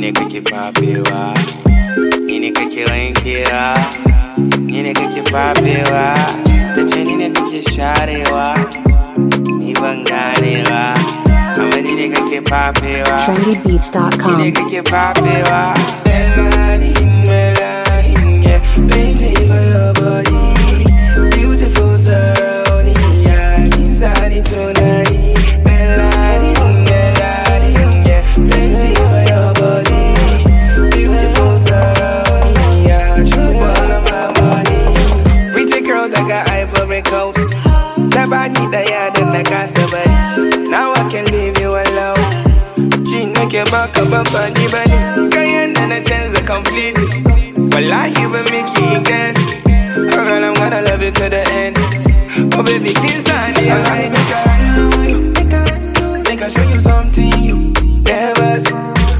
ne kake fafewa, ni ne kake wankewa, ni ne kake fafewa, tace ni ne kake sharewa, ni ban ganewa, amma ni ne kake fafewa, trendybeats.com. ni ne kake fafewa. Plenty for your body, beautiful surrounding, yeah, inside it tonight. Melody, yeah, plenty for your body, beautiful surrounding, yeah, drop all of my money. Pretty girl that got Ivory Coast, never need a yard and I got somebody. Now I can leave you alone. She make your back up and body, Cayenne and a chance completely. Well, I even make you guess. Oh, girl, I'm gonna love you to the end. Oh, baby, kiss on you. I make I know you. Make I show you something you never see.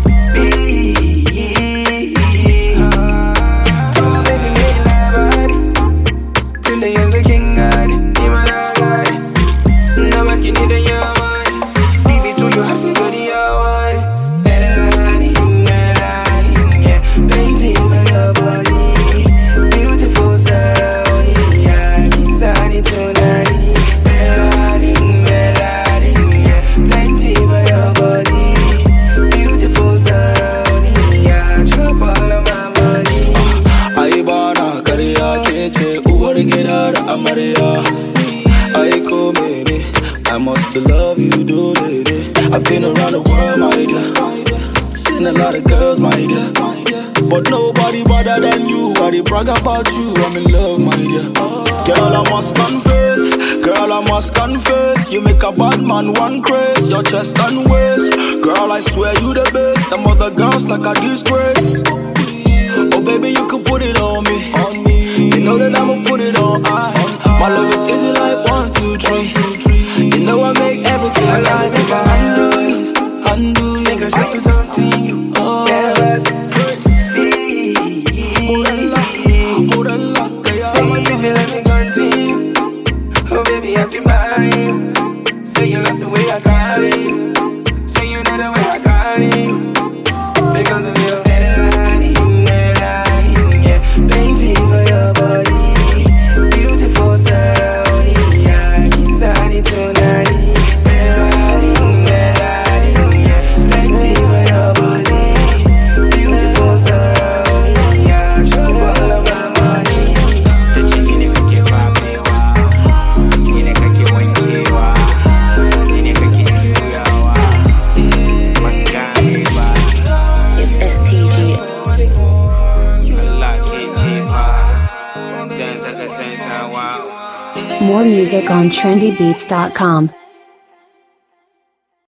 So, baby, make my body. Till the ends of King God. You and I got it. Now I can need your mind. Leave it to you, have some good in your way. Melody, yeah. Plenty for your body. Beautiful surrounding, yeah. Inside it tonight. Melody, yeah. Plenty for your body. Beautiful surrounding, yeah. Drop all of my money. Ay bana kariya kece uwar gida da amarya. Ay komene, I must love you do it. I've been around the world, my dear. Seen a lot of girls, my dear. But nobody better than you. I dey brag about you. I'm in love, my dear. Girl, I must confess. You make a bad man one craze. Your chest and waist. Girl, I swear you the best. Them other girls like a disgrace. Oh, baby, you can put it on me. You know that I'ma put it on ice. My love is easy like 1, 2, 3. You know I make everything right. If I undo you, make I show you something you never see. So much if you let me continue. Oh, baby, I feel married. Say you love the way I got it. Say you know the way I got it. Because of your melody, yeah. Plenty for your body. Beautiful surrounding, yeah. Inside it tonight. Melody, yeah. Plenty for your body. Beautiful surrounding, yeah. Drop all of my money. Tace ni ne kake fafewa, ni ne kake wankewa, ni ne kake juyawa, ban gane ba. It's STG. Allah ke jefa, dan saka santawa. More music on trendybeats.com.